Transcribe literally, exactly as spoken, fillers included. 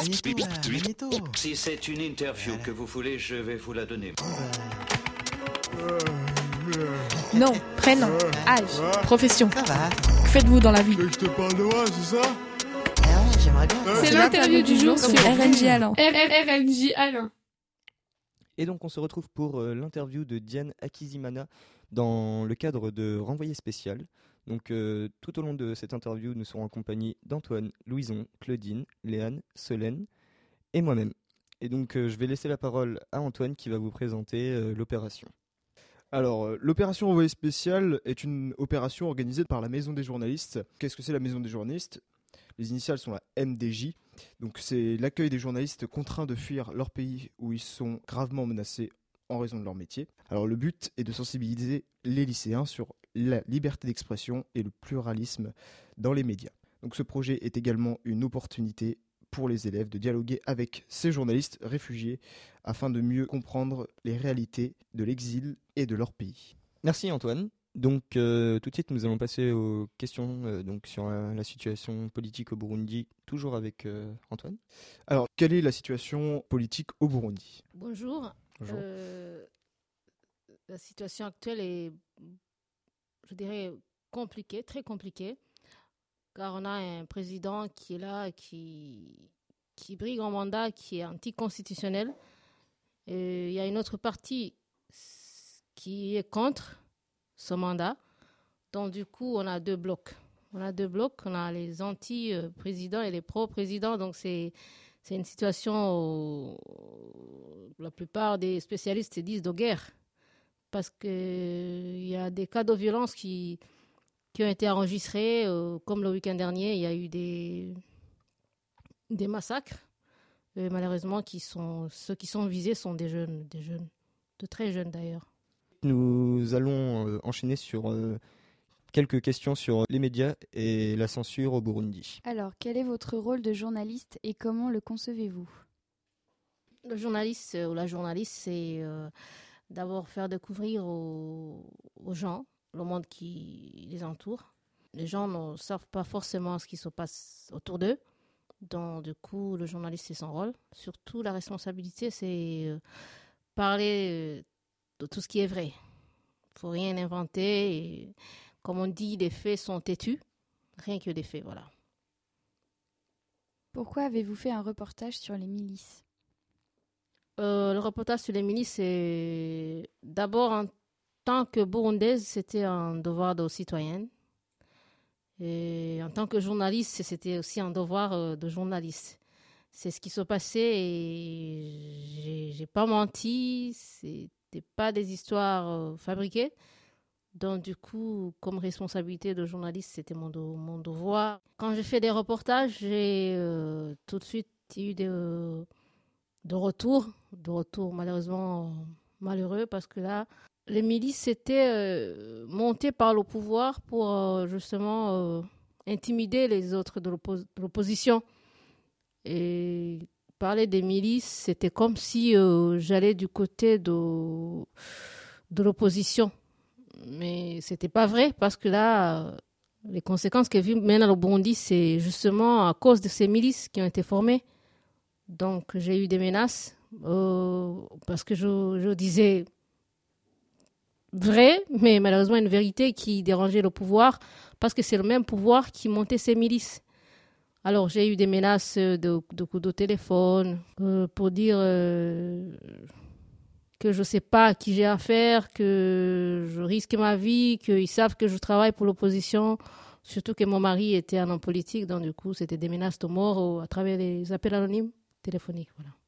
Magnéto, là, Magnéto. Si c'est une interview que vous voulez, je vais vous la donner. Nom, prénom, âge, profession. Ça va. Que faites-vous dans la vie? Je te parle de moi, c'est ça? Ah ouais, j'aimerais bien. C'est l'interview du jour sur R N J Alain. R N J Alain. Et donc on se retrouve pour euh, l'interview de Diane Akizimana dans le cadre de Renvoyé spécial. Donc euh, tout au long de cette interview, nous serons accompagnés d'Antoine, Louison, Claudine, Léane, Solène et moi-même. Et donc euh, je vais laisser la parole à Antoine qui va vous présenter euh, l'opération. Alors, euh, l'opération Renvoyé spécial est une opération organisée par la Maison des journalistes. Qu'est-ce que c'est la Maison des journalistes ? Les initiales sont la M D J. Donc c'est l'accueil des journalistes contraints de fuir leur pays où ils sont gravement menacés en raison de leur métier. Alors le but est de sensibiliser les lycéens sur la liberté d'expression et le pluralisme dans les médias. Donc ce projet est également une opportunité pour les élèves de dialoguer avec ces journalistes réfugiés afin de mieux comprendre les réalités de l'exil et de leur pays. Merci Antoine. Donc euh, tout de suite nous allons passer aux questions euh, donc sur la, la situation politique au Burundi, toujours avec euh, Antoine. Alors quelle est la situation politique au Burundi ? Bonjour. Bonjour. Euh, la situation actuelle est, je dirais, compliquée, très compliquée, car on a un président qui est là, qui, qui brigue en mandat, qui est anticonstitutionnel. Et il y a une autre partie qui est contre ce mandat. Donc, du coup, on a deux blocs. On a deux blocs. On a les anti-présidents et les pro-présidents. Donc, c'est, c'est une situation où la plupart des spécialistes disent de guerre. Parce qu'il y a des cas de violence qui, qui ont été enregistrés. Euh, comme le week-end dernier, il y a eu des, des massacres. Et malheureusement, qui sont, ceux qui sont visés sont des jeunes, des jeunes, de très jeunes d'ailleurs. Nous allons euh, enchaîner sur euh, quelques questions sur les médias et la censure au Burundi. Alors, quel est votre rôle de journaliste et comment le concevez-vous ? Le journaliste ou la journaliste, c'est euh, d'abord faire découvrir aux, aux gens le monde qui les entoure. Les gens ne savent pas forcément ce qui se passe autour d'eux. Donc, du coup, le journaliste, c'est son rôle. Surtout, la responsabilité, c'est euh, parler euh, de tout ce qui est vrai. Il ne faut rien inventer. Et, comme on dit, les faits sont têtus. Rien que des faits, voilà. Pourquoi avez-vous fait un reportage sur les milices ? euh, Le reportage sur les milices, c'est d'abord, en tant que Burundaise, c'était un devoir de citoyenne. Et en tant que journaliste, c'était aussi un devoir euh, de journaliste. C'est ce qui se passait et j'ai, j'ai pas menti. C'était pas des histoires euh, fabriquées. Donc du coup, comme responsabilité de journaliste, c'était mon, de, mon devoir. Quand j'ai fait des reportages, j'ai euh, tout de suite eu des, euh, de retours, de retours malheureusement euh, malheureux parce que là, les milices étaient euh, montées par le pouvoir pour euh, justement euh, intimider les autres de, l'oppo- de l'opposition. Et parler des milices, c'était comme si euh, j'allais du côté de, de l'opposition. Mais ce n'était pas vrai parce que là, euh, les conséquences que vit maintenant le Burundi, c'est justement à cause de ces milices qui ont été formées. Donc j'ai eu des menaces euh, parce que je, je disais vrai, mais malheureusement une vérité qui dérangeait le pouvoir parce que c'est le même pouvoir qui montait ces milices. Alors j'ai eu des menaces de, de coups de téléphone euh, pour dire euh, que je ne sais pas à qui j'ai affaire, que je risque ma vie, qu'ils savent que je travaille pour l'opposition, surtout que mon mari était un homme politique, donc du coup c'était des menaces de mort à travers les appels anonymes téléphoniques. Voilà.